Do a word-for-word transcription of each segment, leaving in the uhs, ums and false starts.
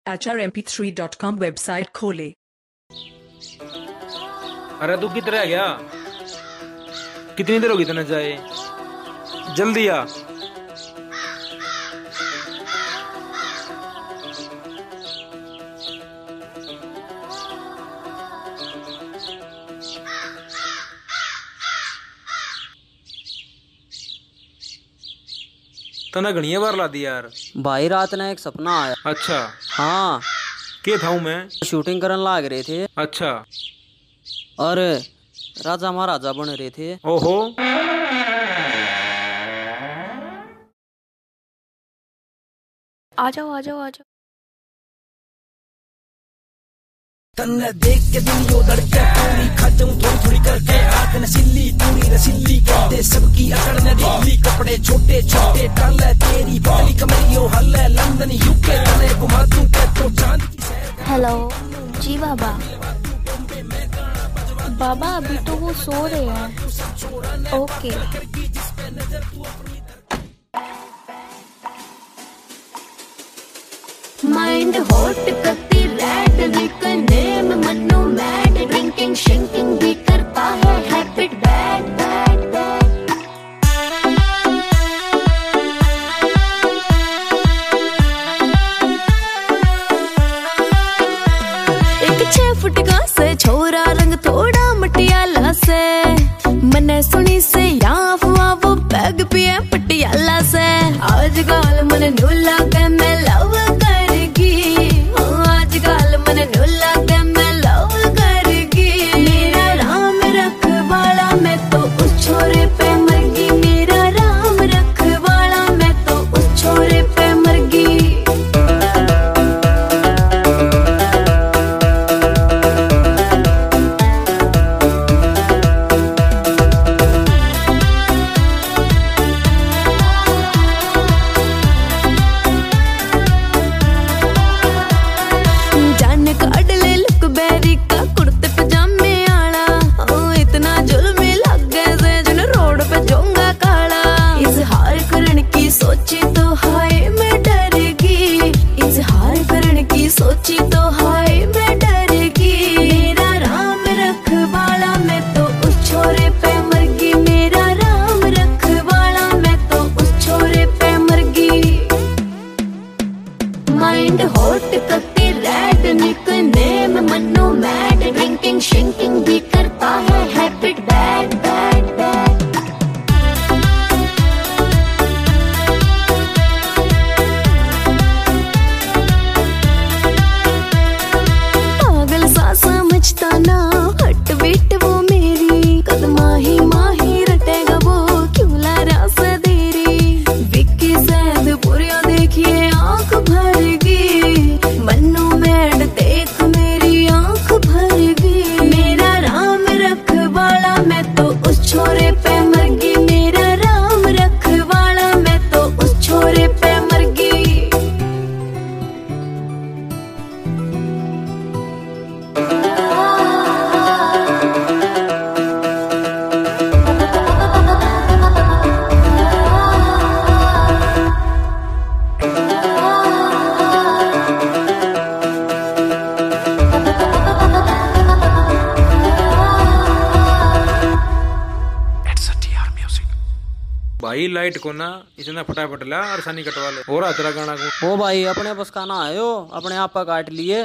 H R M P three dot com website खोले। अरे तू किधर है गया? कितनी देर होगी इतना जाए? जल्दी आ। तना घनिया बार ला दी यार। भाई रात ने एक सपना आया। अच्छा। हाँ। के था मैं? शूटिंग करने लाग रहे थे। अच्छा। और राजा महाराजा बन रहे थे। ओहो। आ जाओ आ जाओ आ जाओ। तन्ने देख के दिल यो धड़के पूरी खाचूं थोड़ी थोड़ी करके आंख नसीली पूरी रसीली कहते सबकी अकड़ न ढीली कपड़े छोटे छोटे डाले तेरी पतली कमरियों हल्ले लंदन यूके तने घुमा दूं के तो चांद की सैर। हेलो जी बाबा। बाबा अभी तो वो सो रहे हैं। ओके। माइंड हॉट करती रेड निकलने में मनो मैड ड्रिंकिंग शिंकिंग भी करता है हैबिट बैड बैड बैड। एक छह फुट का से छोरा रंग थोड़ा मटियाला से मैंने सुनी से यहाँ हुआ वो बैग पिए पटियाला से आजकल मन नुला के मैं लव सोची तो हाय मैं डरगी मेरा राम रखवाला मैं तो उस छोरे पे मरगी मेरा राम रखवाला मैं तो उस छोरे पे मरगी। माइंड हॉट करती रेड निकलने में मनो मैड ड्रिंकिंग शिंकिंग भी करता है हैबिट बैड बैड बैड। समझता ना हट बीट वो मेरी कद माही माही रटेगा वो क्यों लारा से देरी विक्की सैद पुरिया देखिए आंख भरगी मन्नू मैड देख मेरी आंख भरगी मेरा राम रखवाला मैं तो उस छोरे पे मरगी मेरा राम रखवाला मैं तो उस छोरे पे मरगी। भाई लाइट को ना इतना फटाफट ला और सानी कटवा ले और तेरा गाना को। ओ भाई अपने बस का ना आयो अपने आप का काट लिए।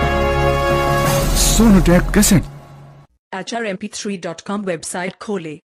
H R M P three dot com website खोले।